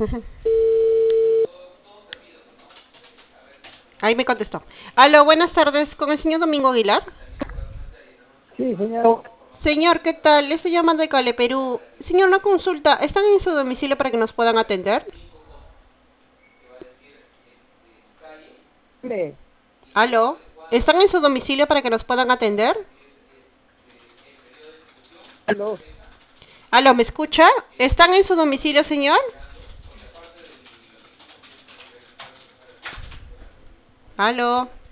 Ahí me contestó. Aló, buenas tardes, con el señor Domingo Aguilar. Sí, señor. Señor, ¿qué tal? Le estoy llamando de Cale, Perú. Señor, una consulta. ¿Están en su domicilio para que nos puedan atender? Hombre, Aló, ¿están en su domicilio para que nos puedan atender? aló. Aló, ¿me escucha? ¿Están en su domicilio, señor? Aló.